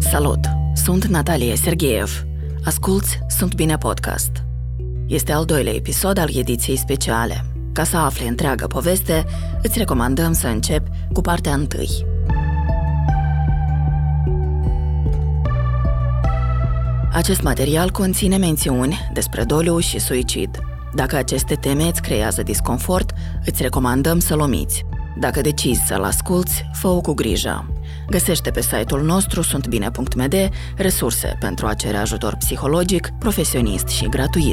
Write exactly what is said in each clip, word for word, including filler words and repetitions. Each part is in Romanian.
Salut! Sunt Natalia Sergeev. Asculți Sunt Bine Podcast. Este al doilea episod al ediției speciale. Ca să afli întreaga poveste, îți recomandăm să începi cu partea întâi. Acest material conține mențiuni despre doliu și suicid. Dacă aceste teme îți creează disconfort, îți recomandăm să-l omiți. Dacă decizi să-l asculți, fă-o cu grijă. Găsește pe site-ul nostru sunt bine punct m d resurse pentru a cere ajutor psihologic, profesionist și gratuit.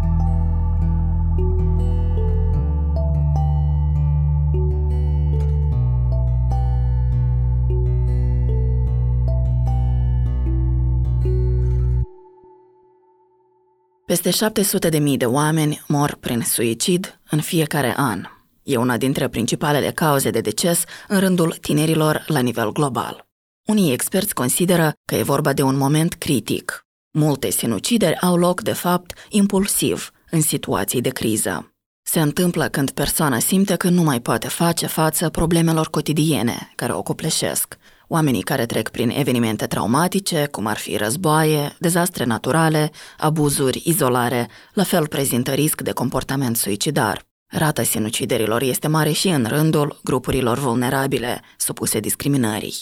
Peste șapte sute de mii de oameni mor prin suicid în fiecare an. E una dintre principalele cauze de deces în rândul tinerilor la nivel global. Unii experți consideră că e vorba de un moment critic. Multe sinucideri au loc, de fapt, impulsiv, în situații de criză. Se întâmplă când persoana simte că nu mai poate face față problemelor cotidiene care o copleșesc. Oamenii care trec prin evenimente traumatice, cum ar fi războaie, dezastre naturale, abuzuri, izolare, la fel prezintă risc de comportament suicidar. Rata sinuciderilor este mare și în rândul grupurilor vulnerabile, supuse discriminării.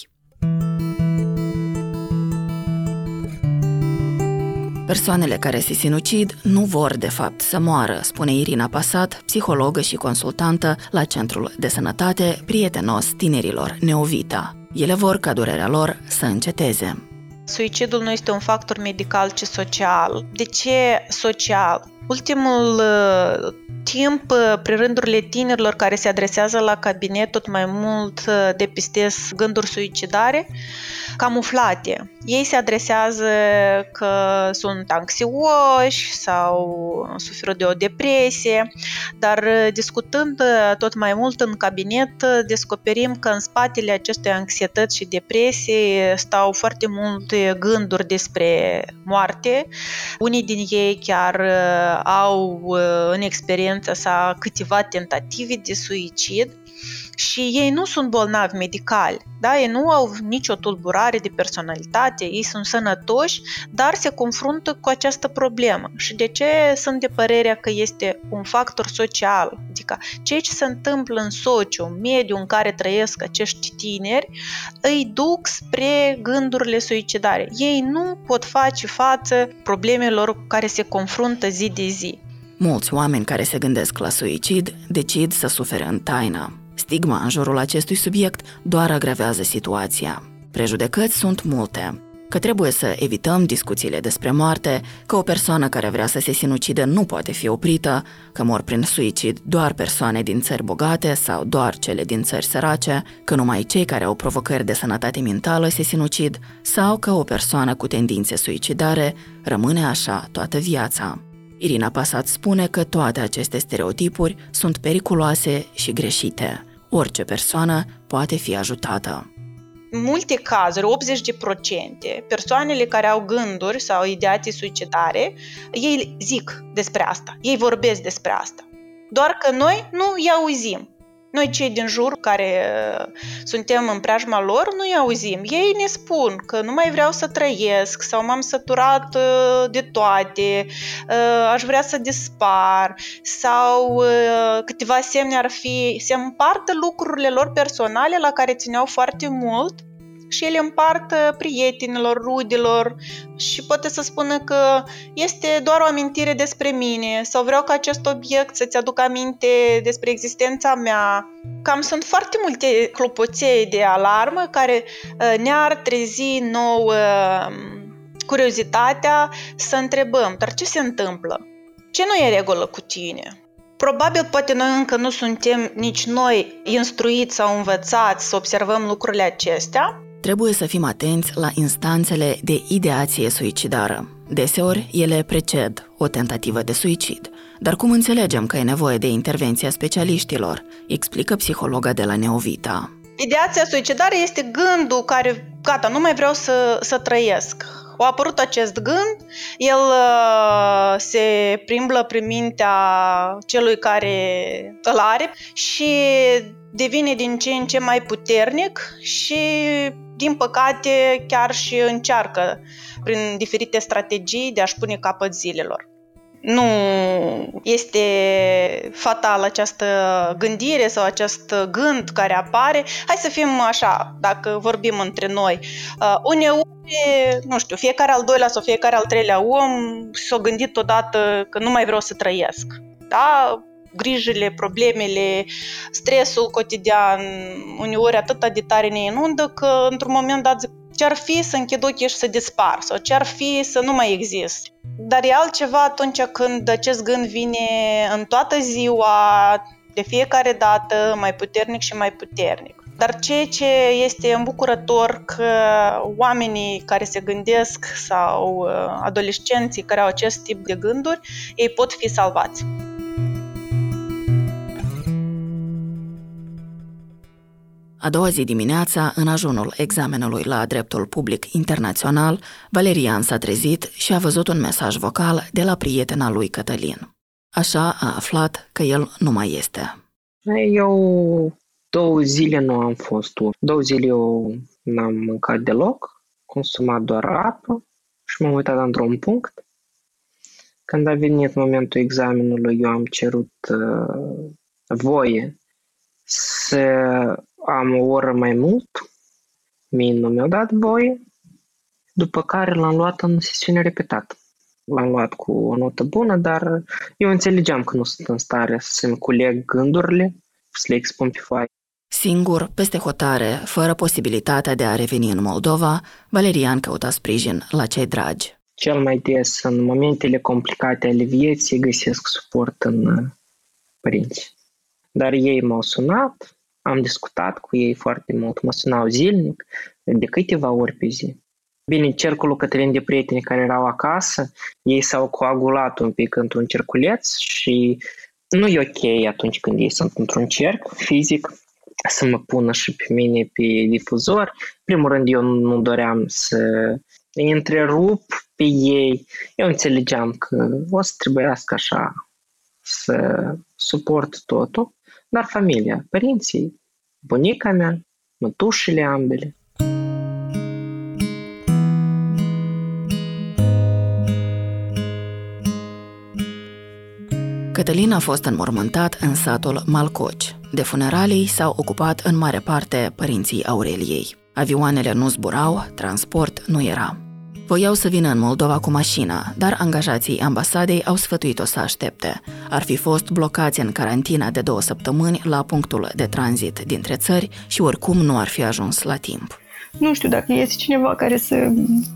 Persoanele care se sinucid nu vor, de fapt, să moară, spune Irina Pasat, psihologă și consultantă la Centrul de Sănătate Prietenos Tinerilor Neovita. Ele vor ca durerea lor să înceteze. Suicidul nu este un factor medical, ci social. De ce social? Ultimul uh, timp, uh, prin rândurile tinerilor care se adresează la cabinet, tot mai mult uh, depistez gânduri suicidare camuflate. Ei se adresează că sunt anxioși sau suferă de o depresie, dar uh, discutând uh, tot mai mult în cabinet, uh, descoperim că în spatele acestei anxietăți și depresii stau foarte multe gânduri despre moarte. Unii din ei chiar uh, au în experiența sa câteva tentative de suicid și ei nu sunt bolnavi medicali, da? Ei nu au nicio tulburare de personalitate, ei sunt sănătoși, dar se confruntă cu această problemă. Și de ce sunt de părerea că este un factor social? Adică ceea ce se întâmplă în sociu, mediul în care trăiesc acești tineri, îi duc spre gândurile suicidare. Ei nu pot face față problemelor cu care se confruntă zi de zi. Mulți oameni care se gândesc la suicid decid să sufere în taină. Stigma în jurul acestui subiect doar agravează situația. Prejudecăți sunt multe. Că trebuie să evităm discuțiile despre moarte, că o persoană care vrea să se sinucide nu poate fi oprită, că mor prin suicid doar persoane din țări bogate sau doar cele din țări sărace, că numai cei care au provocări de sănătate mentală se sinucid sau că o persoană cu tendințe suicidare rămâne așa toată viața. Irina Pasat spune că toate aceste stereotipuri sunt periculoase și greșite. Orice persoană poate fi ajutată. În multe cazuri, optzeci la sută, persoanele care au gânduri sau ideații suicidare, ei zic despre asta, ei vorbesc despre asta. Doar că noi nu îi auzim. Noi cei din jur care suntem în preajma lor nu îi auzim. Ei ne spun că nu mai vreau să trăiesc sau m-am săturat de toate, aș vrea să dispar sau câteva semne ar fi, se împartă lucrurile lor personale la care țineau foarte mult și ele împart prietenilor, rudelor și poate să spună că este doar o amintire despre mine sau vreau ca acest obiect să-ți aducă aminte despre existența mea. Cam sunt foarte multe clopoței de alarmă care ne-ar trezi nouă curiozitatea să întrebăm, dar ce se întâmplă? Ce nu e regulă cu tine? Probabil poate noi încă nu suntem nici noi instruiți sau învățați să observăm lucrurile acestea. Trebuie să fim atenți la instanțele de ideație suicidară. Deseori, ele preced o tentativă de suicid. Dar cum înțelegem că e nevoie de intervenția specialiștilor? Explică psihologa de la Neovita. Ideația suicidară este gândul care, gata, nu mai vreau să, să trăiesc. a apărut acest gând, el uh, se primblă prin mintea celui care îl are și devine din ce în ce mai puternic și, din păcate, chiar și încearcă prin diferite strategii de a-și pune capăt zilelor. Nu este fatal această gândire sau acest gând care apare. Hai să fim așa, dacă vorbim între noi. Uh, uneori, nu știu, fiecare al doilea sau fiecare al treilea om s-a gândit odată că nu mai vreau să trăiesc. Da? Grijile, problemele, stresul cotidian, uneori atât de tare ne inundă că într-un moment dat zic, ce-ar fi să închid ochii și să dispar sau ce-ar fi să nu mai exist. Dar e altceva atunci când acest gând vine în toată ziua, de fiecare dată, mai puternic și mai puternic. Dar ceea ce este îmbucurător că oamenii care se gândesc sau adolescenții care au acest tip de gânduri, ei pot fi salvați. A doua zi dimineața, în ajunul examenului la dreptul public internațional, Valerian s-a trezit și a văzut un mesaj vocal de la prietena lui Cătălin. Așa a aflat că el nu mai este. Eu două zile nu am fost. Două zile eu n-am mâncat deloc, consumat doar apă și m-am uitat într-un punct. Când a venit momentul examenului, eu am cerut uh, voie să am o oră mai mult, mie nu mi-au dat voie, după care l-am luat în sesiune repetată. L-am luat cu o notă bună, dar eu înțelegeam că nu sunt în stare să-mi culeg gândurile, să le expun pe foaie. Singur, peste hotare, fără posibilitatea de a reveni în Moldova, Valerian căuta sprijin la cei dragi. Cel mai des, în momentele complicate ale vieții, găsesc suport în părinți. Dar ei m-au sunat, am discutat cu ei foarte mult, mă sunau zilnic, de câteva ori pe zi. Bine, cercul Cătălin de prieteni care erau acasă, ei s-au coagulat un pic într-un cerculeț și nu e ok atunci când ei sunt într-un cerc fizic să mă pună și pe mine pe difuzor. În primul rând, eu nu doream să îi întrerup pe ei. Eu înțelegeam că o să trebuiască așa să suport totul, dar familia, părinții, bunica mea, mătușile ambele. Cătălin a fost înmormântat în satul Malcoci. De funeralii s-au ocupat în mare parte părinții Aureliei. Avioanele nu zburau, transport nu era. Voiau să vină în Moldova cu mașina, dar angajații ambasadei au sfătuit-o să aștepte. Ar fi fost blocați în carantina de două săptămâni la punctul de tranzit dintre țări și oricum nu ar fi ajuns la timp. Nu știu dacă este cineva care să,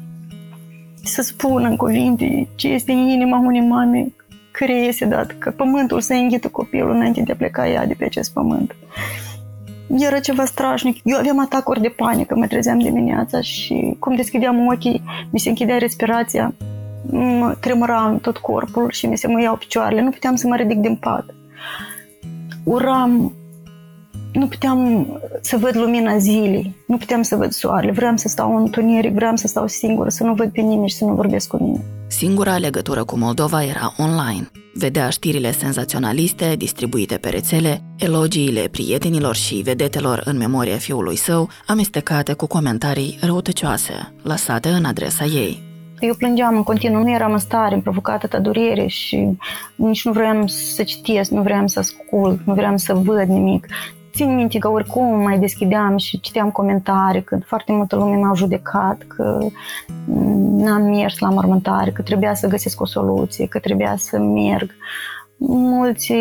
să spună în cuvinte ce este în inima unei mame care iese dat, că pământul să înghită copilul înainte de a pleca ea de pe acest pământ. Era ceva strașnic. Eu aveam atacuri de panică, mă trezeam dimineața și cum deschideam ochii, mi se închidea respirația, mă tremura tot corpul și mi se măiau picioarele. Nu puteam să mă ridic din pat. Uram, nu puteam să văd lumina zilei, nu puteam să văd soarele. Vreau să stau în întuneric, vreau să stau singură, să nu văd pe nimeni și să nu vorbesc cu nimeni. Singura legătură cu Moldova era online. Vedea știrile senzaționaliste distribuite pe rețele, elogiile prietenilor și vedetelor în memoria fiului său, amestecate cu comentarii răutăcioase, lăsate în adresa ei. Eu plângeam în continuu, nu eram în stare, îmi provoca atâta durere și nici nu vreau să citesc, nu vreau să ascult, nu vreau să văd nimic. Țin minte că oricum mai deschideam și citeam comentarii, că foarte multă lume m-a judecat, că n-am mers la mormântare, că trebuia să găsesc o soluție, că trebuia să merg. Mulți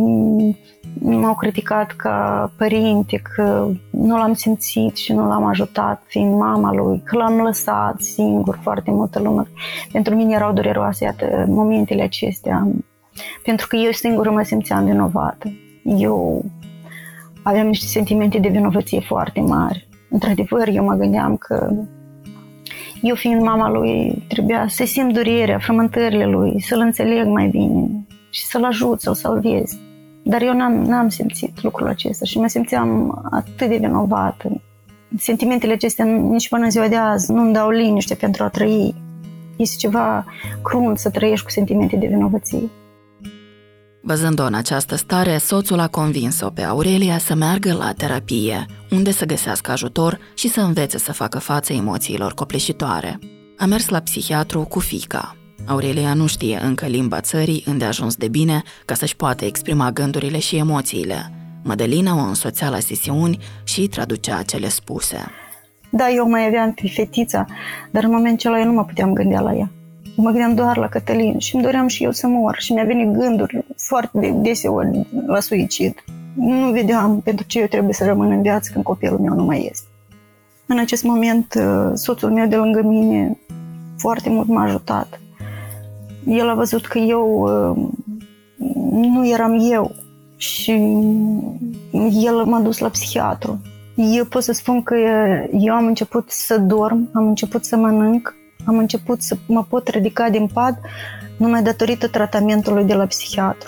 m-au criticat ca părinte, că nu l-am simțit și nu l-am ajutat fiind mama lui, că l-am lăsat singur, foarte multă lume. Pentru mine erau dureroase, iată, momentele acestea, pentru că eu singură mă simțeam vinovată. Eu aveam niște sentimente de vinovăție foarte mari. Într-adevăr, eu mă gândeam că eu, fiind mama lui, trebuia să simt durerea, frământările lui, să-l înțeleg mai bine și să-l ajut, să-l salvez. Dar eu n-am, n-am simțit lucrul acesta și mă simțeam atât de vinovată. Sentimentele acestea nici până în ziua de azi nu-mi dau liniște pentru a trăi. Este ceva crunt să trăiești cu sentimente de vinovăție. Văzând-o în această stare, soțul a convins-o pe Aurelia să meargă la terapie, unde să găsească ajutor și să învețe să facă față emoțiilor copleșitoare. A mers la psihiatru cu fiica. Aurelia nu știe încă limba țării îndeajuns de bine ca să-și poată exprima gândurile și emoțiile. Mădălina o însoțea la sesiuni și traducea cele spuse. Da, eu mai aveam pe fetița, dar în momentul ăla eu nu mă puteam gândea la ea. Mă gândeam doar la Cătălin și îmi doream și eu să mor și mi-a venit gânduri foarte deseori la suicid. Nu vedeam pentru ce eu trebuie să rămân în viață când copilul meu nu mai este. În acest moment, soțul meu de lângă mine foarte mult m-a ajutat. El a văzut că eu nu eram eu și el m-a dus la psihiatru. Eu pot să spun că eu am început să dorm, am început să mănânc, am început să mă pot ridica din pat numai datorită tratamentului de la psihiatru.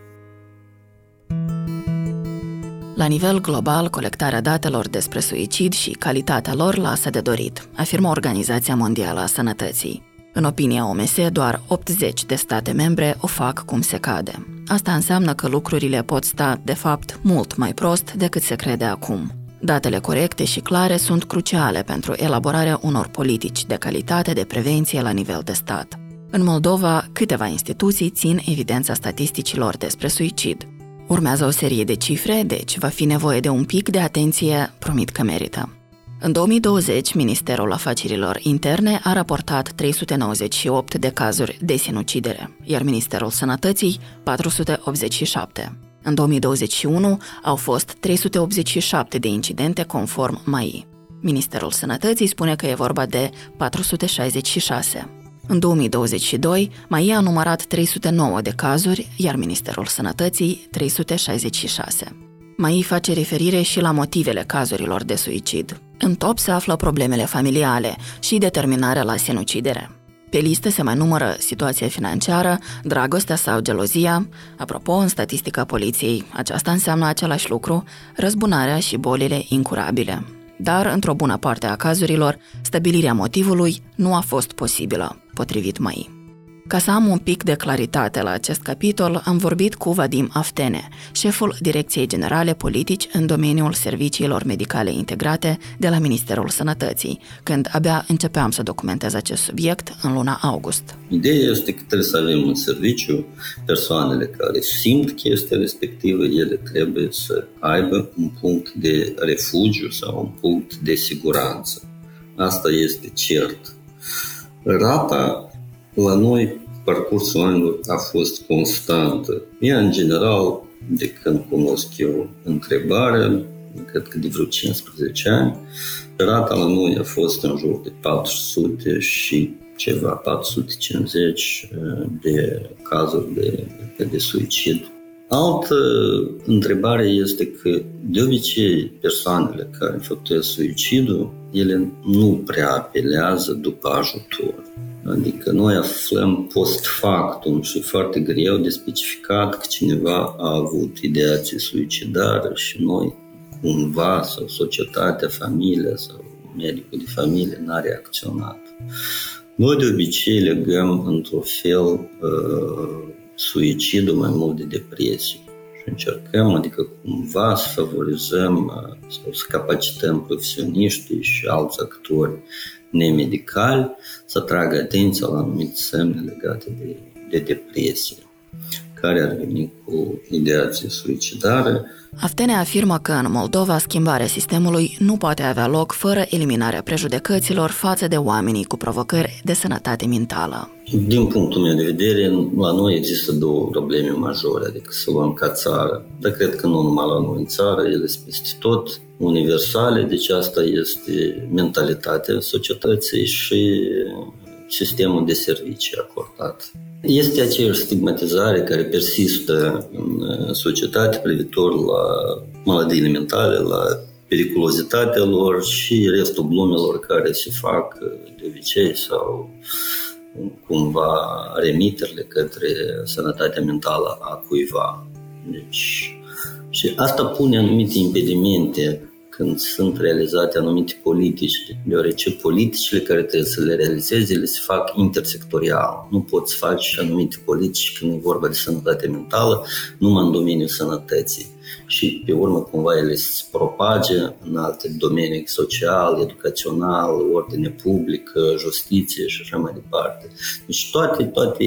La nivel global, colectarea datelor despre suicid și calitatea lor lasă de dorit, afirmă Organizația Mondială a Sănătății. În opinia O M S, doar optzeci de state membre o fac cum se cade. Asta înseamnă că lucrurile pot sta, de fapt, mult mai prost decât se crede acum. Datele corecte și clare sunt cruciale pentru elaborarea unor politici de calitate de prevenție la nivel de stat. În Moldova, câteva instituții țin evidența statisticilor despre suicid. Urmează o serie de cifre, deci va fi nevoie de un pic de atenție, promit că merită. În două mii douăzeci, Ministerul Afacerilor Interne a raportat trei sute nouăzeci și opt de cazuri de sinucidere, iar Ministerul Sănătății patru sute optzeci și șapte. În două mii douăzeci și unu au fost trei sute optzeci și șapte de incidente conform M A I. Ministerul Sănătății spune că e vorba de patru sute șaizeci și șase. În două mii douăzeci și doi, M A I a numărat trei sute nouă de cazuri, iar Ministerul Sănătății trei sute șaizeci și șase. M A I face referire și la motivele cazurilor de suicid. În top se află problemele familiale și determinarea la sinucidere. Pe listă se mai numără situația financiară, dragostea sau gelozia. Apropo, în statistica poliției, aceasta înseamnă același lucru, răzbunarea și bolile incurabile. Dar, într-o bună parte a cazurilor, stabilirea motivului nu a fost posibilă, potrivit M A I. Ca să am un pic de claritate la acest capitol, am vorbit cu Vadim Aftene, șeful Direcției Generale Politici în domeniul serviciilor medicale integrate de la Ministerul Sănătății, când abia începeam să documentez acest subiect în luna august. Ideea este că trebuie să avem în serviciu persoanele care simt chestia respectivă, ele trebuie să aibă un punct de refugiu sau un punct de siguranță. Asta este cert. Rata la noi, parcursul anilor a fost constantă. Ea, în general, de când cunosc eu întrebarea, cred că de vreo cincisprezece ani, rata la noi a fost în jur de patru sute și ceva, patru sute cincizeci de cazuri de, de suicid. Altă întrebare este că, de obicei, persoanele care înfăptuiesc suicidul, ele nu prea apelează după ajutor. Adică noi aflăm post factum și foarte greu de specificat că cineva a avut ideație suicidară și noi cumva, sau societatea, familia sau medicul de familie n-a reacționat. Noi de obicei legăm într-un fel uh, suicidul mai mult de depresie și încercăm, adică cumva să favorizăm uh, sau să capacităm profesioniștii și alți actori nemedicali să tragă atenția la anumite semne legate de, de depresie, care ar veni cu ideație suicidară. Aftene afirmă că în Moldova schimbarea sistemului nu poate avea loc fără eliminarea prejudecăților față de oamenii cu provocări de sănătate mentală. Din punctul meu de vedere, la noi există două probleme majore, adică să luăm ca țară, dar cred că nu numai la noi în țară, ele sunt peste tot universale, deci asta este mentalitatea societății și sistemul de servicii acordat. Este aceeași stigmatizare care persistă în societate privitor la maladiile mentale, la periculozitatea lor și restul glumelor care se fac de obicei sau cumva remiterile către sănătatea mentală a cuiva. Deci, și asta pune anumite impedimente când sunt realizate anumite politici, deoarece politicile care trebuie să le realizeze le se fac intersectorial. Nu poți face anumite politici când e vorba de sănătate mentală numai în domeniul sănătății. Și pe urmă cumva ele se propage în alte domenii social, educațional, ordine publică, justiție și așa mai departe. Deci toate, toate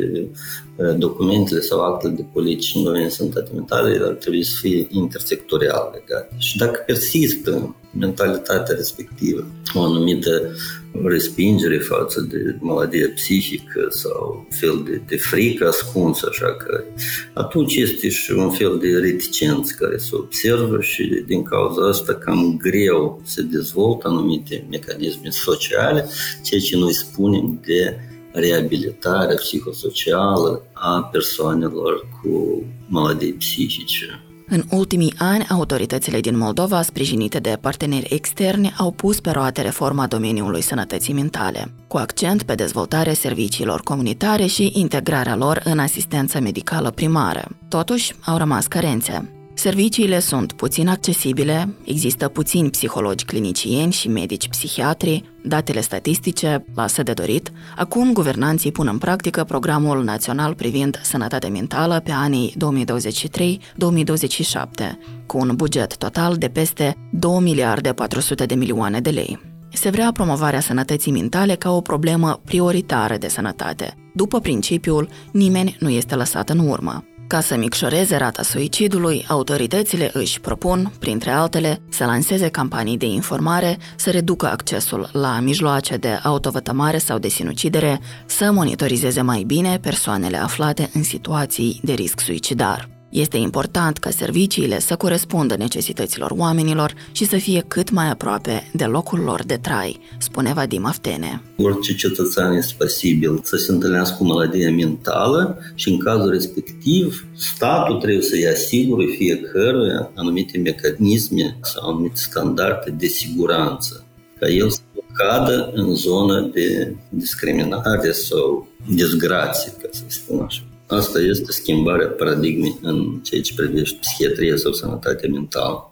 documentele sau actele de politici în domeniul sănătate mentale ar trebui să fie intersectorial legate. Și dacă persistă mentalitatea respectivă, o anumită respingere față de maladie psihică sau un fel de, de frică ascunsă, așa că atunci este și un fel de reticență care se observă și din cauza asta cam greu se dezvoltă anumite mecanisme sociale, ceea ce noi spunem de reabilitarea psihosocială a persoanelor cu maladii psihice. În ultimii ani, autoritățile din Moldova, sprijinite de parteneri externi, au pus pe roate reforma domeniului sănătății mentale, cu accent pe dezvoltarea serviciilor comunitare și integrarea lor în asistența medicală primară. Totuși, au rămas carențe. Serviciile sunt puțin accesibile, există puțini psihologi clinicieni și medici psihiatri, datele statistice lasă de dorit. Acum, guvernanții pun în practică programul național privind sănătatea mentală pe anii două mii douăzeci și trei două mii douăzeci și șapte, cu un buget total de peste două miliarde patru sute de milioane de lei. Se vrea promovarea sănătății mentale ca o problemă prioritară de sănătate, după principiul nimeni nu este lăsat în urmă. Ca să micșoreze rata suicidului, autoritățile își propun, printre altele, să lanseze campanii de informare, să reducă accesul la mijloace de autovătămare sau de sinucidere, să monitorizeze mai bine persoanele aflate în situații de risc suicidar. Este important ca serviciile să corespundă necesităților oamenilor și să fie cât mai aproape de locul lor de trai, spune Vadim Aftene. Orice cetățean este posibil să se întâlnească cu maladie mentală și în cazul respectiv statul trebuie să-i asigure fiecăruia anumite mecanisme sau anumite standarde de siguranță, ca el să nu cadă în zonă de discriminare sau disgrație, ca să spun așa. Asta este schimbarea paradigmei în ceea ce privește psihiatria sau sănătatea mentală.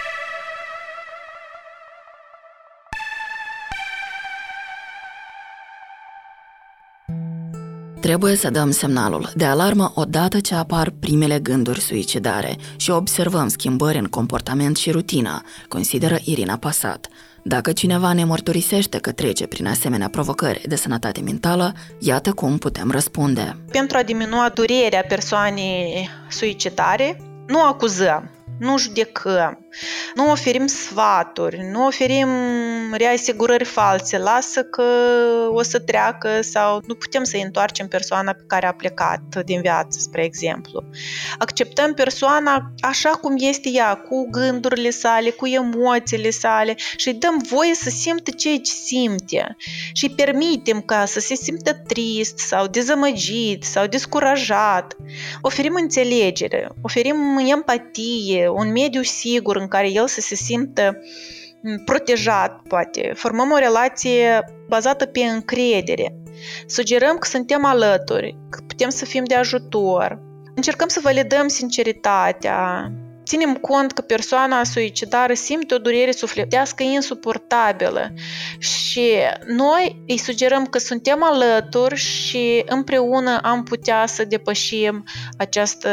Trebuie să dăm semnalul de alarmă odată ce apar primele gânduri suicidare și observăm schimbări în comportament și rutină, consideră Irina Pasat. Dacă cineva ne mărturisește că trece prin asemenea provocări de sănătate mentală, iată cum putem răspunde. Pentru a diminua durerea persoanei suicidare, nu acuzăm, nu judecăm, nu oferim sfaturi, nu oferim reasigurări false, lasă că o să treacă sau nu putem să-i întoarcem persoana pe care a plecat din viață, spre exemplu. Acceptăm persoana așa cum este ea, cu gândurile sale, cu emoțiile sale și îi dăm voie să simtă ceea ce simte și îi permitem ca să se simtă trist sau dezamăgit sau descurajat. Oferim înțelegere, oferim empatie, un mediu sigur în care el să se simtă protejat, poate. Formăm o relație bazată pe încredere. Sugerăm că suntem alături, că putem să fim de ajutor. Încercăm să validăm sinceritatea. Ținem cont că persoana suicidară simte o durere sufletească insuportabilă și noi îi sugerăm că suntem alături și împreună am putea să depășim această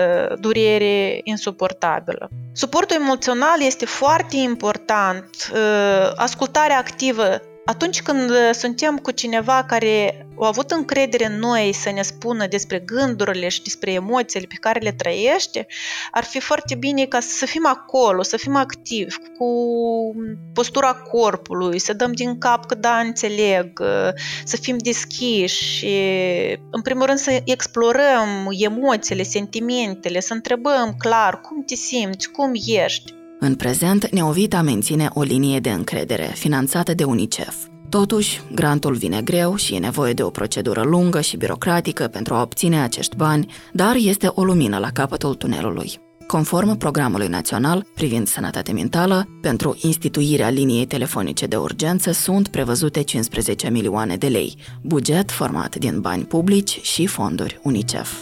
durere insuportabilă. Suportul emoțional este foarte important, ascultarea activă. Atunci când suntem cu cineva care a avut încredere în noi să ne spună despre gândurile și despre emoțiile pe care le trăiește, ar fi foarte bine ca să fim acolo, să fim activi, cu postura corpului, să dăm din cap că da, înțeleg, să fim deschiși și, în primul rând, să explorăm emoțiile, sentimentele, să întrebăm clar cum te simți, cum ești. În prezent, Neovita menține o linie de încredere, finanțată de UNICEF. Totuși, grantul vine greu și e nevoie de o procedură lungă și birocratică pentru a obține acești bani, dar este o lumină la capătul tunelului. Conform programului național privind sănătatea mentală, pentru instituirea liniei telefonice de urgență sunt prevăzute cincisprezece milioane de lei, buget format din bani publici și fonduri UNICEF.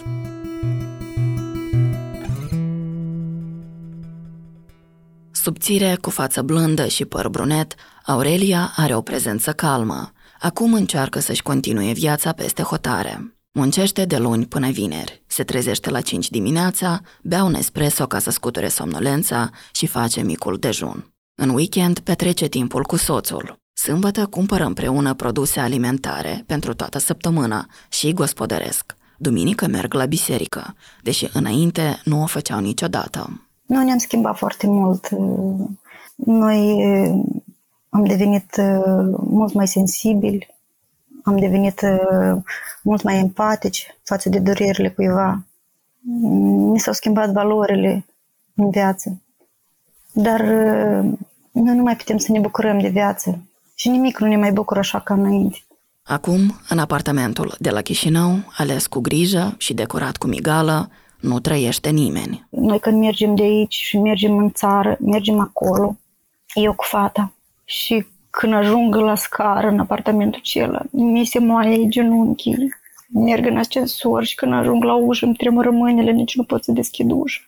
Subțire, cu față blândă și păr brunet, Aurelia are o prezență calmă. Acum încearcă să-și continue viața peste hotare. Muncește de luni până vineri, se trezește la cinci dimineața, bea un espresso ca să scuture somnolența și face micul dejun. În weekend petrece timpul cu soțul. Sâmbătă cumpără împreună produse alimentare pentru toată săptămâna și gospodăresc. Duminică merg la biserică, deși înainte nu o făceau niciodată. Noi ne-am schimbat foarte mult. Noi am devenit mult mai sensibili, am devenit mult mai empatici față de durerile cuiva. Ne s-au schimbat valorile în viață. Dar noi nu mai putem să ne bucurăm de viață și nimic nu ne mai bucură așa ca înainte. Acum, în apartamentul de la Chișinău, ales cu grijă și decorat cu migală, nu trăiește nimeni. Noi când mergem de aici și mergem în țară, mergem acolo, eu cu fata. Și când ajung la scară, în apartamentul acela, mi se moaie genunchii, merg în ascensor și când ajung la ușă îmi tremură mâinile, nici nu pot să deschid ușa.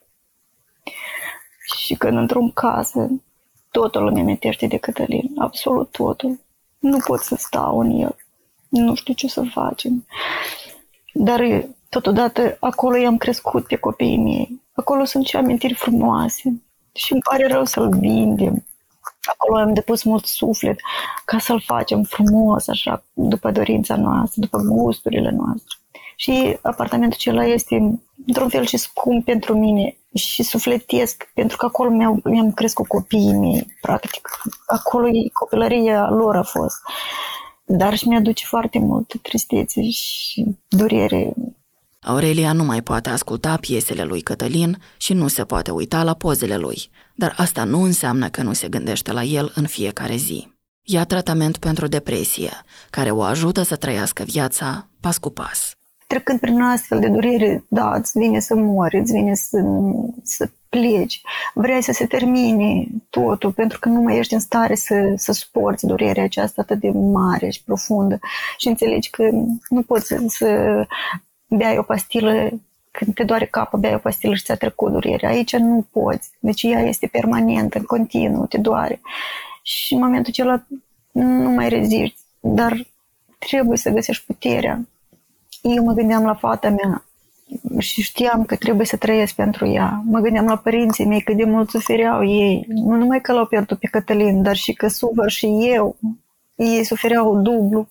Și când intru în casă, totul îmi amintește de Cătălin, absolut totul. Nu pot să stau în el, nu știu ce să facem. Dar totodată acolo i-am crescut pe copiii mei, acolo sunt și amintiri frumoase și îmi pare rău să-l vindem. Acolo am depus mult suflet ca să-l facem frumos, așa, după dorința noastră, după gusturile noastre. Și apartamentul acela este, într-un fel, și scump pentru mine și sufletesc, pentru că acolo mi-au, mi-am crescut copiii mei, practic. Acolo copilăria lor a fost. Dar și mi-aduce foarte multă tristețe și durere. Aurelia nu mai poate asculta piesele lui Cătălin și nu se poate uita la pozele lui, dar asta nu înseamnă că nu se gândește la el în fiecare zi. Ia tratament pentru depresie, care o ajută să trăiască viața pas cu pas. Trecând prin astfel de durere, da, îți vine să mori, îți vine să, să pleci, vrei să se termine totul, pentru că nu mai ești în stare să, să suporți durerea aceasta atât de mare și profundă și înțelegi că nu poți să, să beai o pastilă, când te doare capul, beai o pastilă și ți-a trecut durerea. Aici nu poți, deci ea este permanentă, în continuu, te doare. Și în momentul acela nu mai reziști, dar trebuie să găsești puterea. Eu mă gândeam la fata mea și știam că trebuie să trăiesc pentru ea. Mă gândeam la părinții mei, cât de mult sufereau ei. Nu numai că l-au pierdut pe Cătălin, dar și că sufăr și eu. Ei sufereau dublu.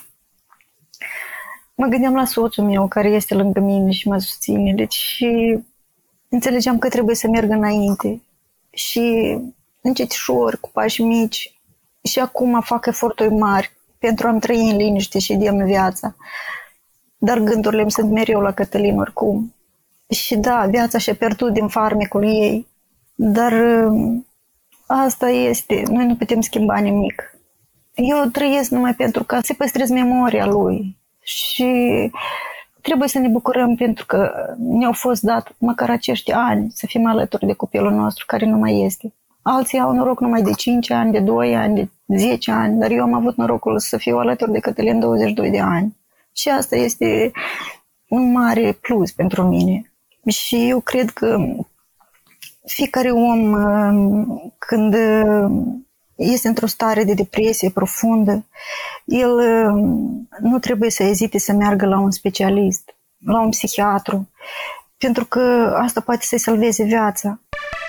Mă gândeam la soțul meu, care este lângă mine și mă susține. Deci înțelegeam că trebuie să merg înainte. Și încetișor, cu pași mici. Și acum fac eforturi mari pentru a-mi trăi în liniște și demn viața. Dar gândurile îmi sunt mereu la Cătălin oricum. Și da, viața și-a pierdut din farmecul ei. Dar asta este. Noi nu putem schimba nimic. Eu trăiesc numai pentru ca să păstrez memoria lui. Și trebuie să ne bucurăm pentru că ne-au fost dat măcar acești ani să fim alături de copilul nostru care nu mai este. Alții au noroc numai de cinci ani, de doi ani, de zece ani, dar eu am avut norocul să fiu alături de Cătălin douăzeci și doi de ani. Și asta este un mare plus pentru mine. Și eu cred că fiecare om, când este într-o stare de depresie profundă, el nu trebuie să ezite să meargă la un specialist, la un psihiatru, pentru că asta poate să-i salveze viața.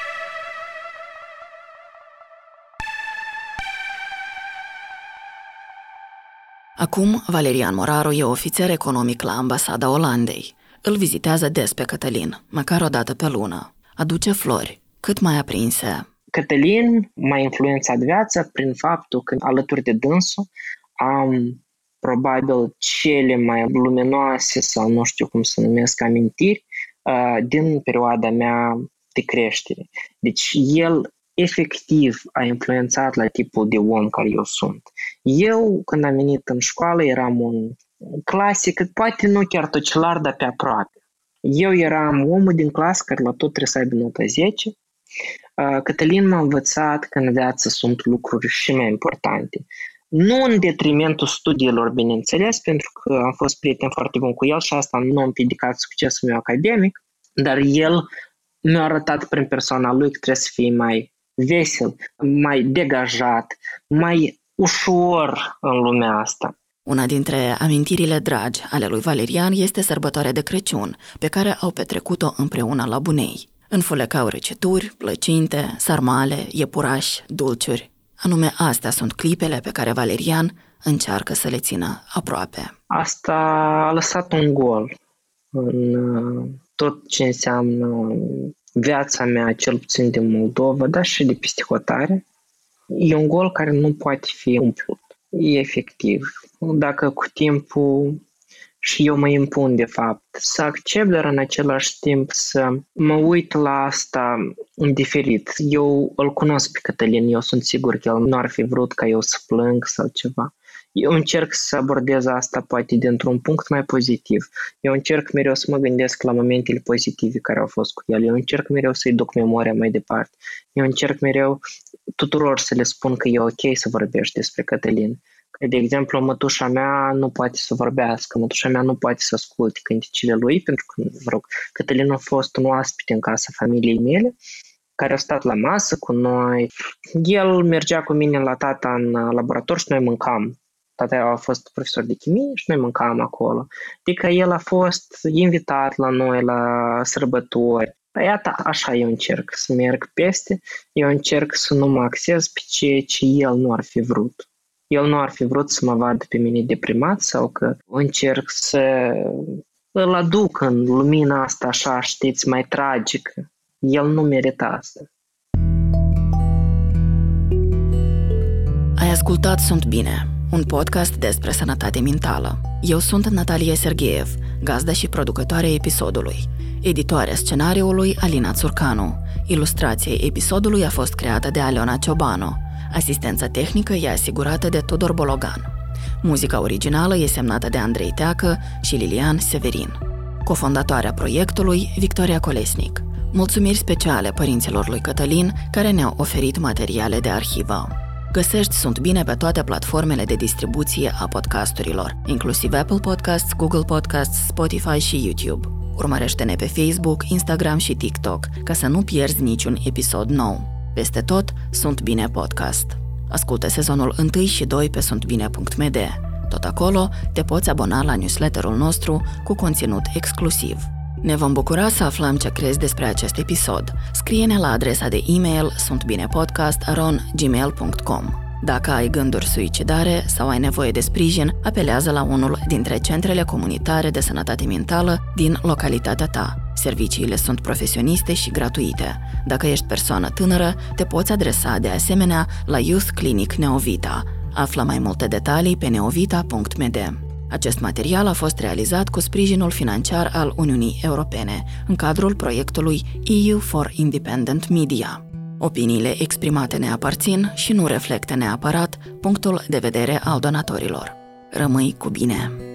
Acum, Valerian Moraru e ofițer economic la ambasada Olandei. Îl vizitează des pe Cătălin, măcar o dată pe lună. Aduce flori, cât mai aprinse. Cătălin m-a influențat viața prin faptul că alături de dânsul am probabil cele mai luminoase sau nu știu cum să numesc amintiri uh, din perioada mea de creștere. Deci el efectiv a influențat la tipul de om care eu sunt. Eu, când am venit în școală, eram un clasic, poate nu chiar tocilar, dar pe aproape. Eu eram omul din clasă care la tot trebuie să aibă nota zece. Cătălin m-a învățat că în viață sunt lucruri și mai importante. Nu în detrimentul studiilor, bineînțeles, pentru că am fost prieten foarte bun cu el și asta nu a împiedicat succesul meu academic, dar el mi-a arătat prin persoana lui că trebuie să fii mai vesel, mai degajat, mai ușor în lumea asta. Una dintre amintirile dragi ale lui Valerian este sărbătoarea de Crăciun, pe care au petrecut-o împreună la Bunei. Înfulecau răcituri, plăcinte, sarmale, iepurași, dulciuri. Anume astea sunt clipele pe care Valerian încearcă să le țină aproape. Asta a lăsat un gol în tot ce înseamnă viața mea, cel puțin din Moldova, dar și de peste hotare. E un gol care nu poate fi umplut. E efectiv. Dacă cu timpul și eu mă impun, de fapt, să accept, dar în același timp să mă uit la asta diferit. Eu îl cunosc pe Cătălin, eu sunt sigur că el nu ar fi vrut ca eu să plâng sau ceva. Eu încerc să abordez asta poate dintr-un punct mai pozitiv. Eu încerc mereu să mă gândesc la momentele pozitive care au fost cu el. Eu încerc mereu să-i duc memoria mai departe. Eu încerc mereu tuturor să le spun că e ok să vorbești despre Cătălin. Că, de exemplu, mătușa mea nu poate să vorbească, mătușa mea nu poate să asculte cântecile lui, pentru că, vă rog, Cătălin a fost un oaspete în casa familiei mele, care a stat la masă cu noi. El mergea cu mine la tata în laborator și noi mâncam. Tata a fost profesor de chimie și noi mâncam acolo. Adică el a fost invitat la noi la sărbători. Iată, așa eu încerc să merg peste, eu încerc să nu mă axez pe ceea ce el nu ar fi vrut. El nu ar fi vrut să mă vadă pe mine deprimat sau că încerc să îl aduc în lumina asta așa, știți, mai tragică. El nu merită asta. Ai ascultat Sunt Bine, un podcast despre sănătate mentală. Eu sunt Natalia Sergeev, gazda și producătoarea episodului. Editoarea scenariului Alina Țurcanu. Ilustrația episodului a fost creată de Aleona Ciobanu. Asistența tehnică e asigurată de Tudor Bologan. Muzica originală e semnată de Andrei Teacă și Lilian Severin. Cofondatoarea proiectului, Victoria Colesnic. Mulțumiri speciale părinților lui Cătălin, care ne-au oferit materiale de arhivă. Găsești Sunt Bine pe toate platformele de distribuție a podcasturilor, inclusiv Apple Podcasts, Google Podcasts, Spotify și YouTube. Urmărește-ne pe Facebook, Instagram și TikTok, ca să nu pierzi niciun episod nou. Peste tot, Sunt Bine Podcast. Ascultă sezonul unu și doi pe suntbine punct m d. Tot acolo te poți abona la newsletterul nostru cu conținut exclusiv. Ne vom bucura să aflăm ce crezi despre acest episod. Scrie-ne la adresa de e-mail suntbinepodcast arond gmail punct com. Dacă ai gânduri suicidare sau ai nevoie de sprijin, apelează la unul dintre centrele comunitare de sănătate mentală din localitatea ta. Serviciile sunt profesioniste și gratuite. Dacă ești persoană tânără, te poți adresa de asemenea la Youth Clinic Neovita. Află mai multe detalii pe neovita punct m d. Acest material a fost realizat cu sprijinul financiar al Uniunii Europene, în cadrul proiectului E U for Independent Media. Opiniile exprimate ne aparțin și nu reflectă neapărat punctul de vedere al donatorilor. Rămâi cu bine!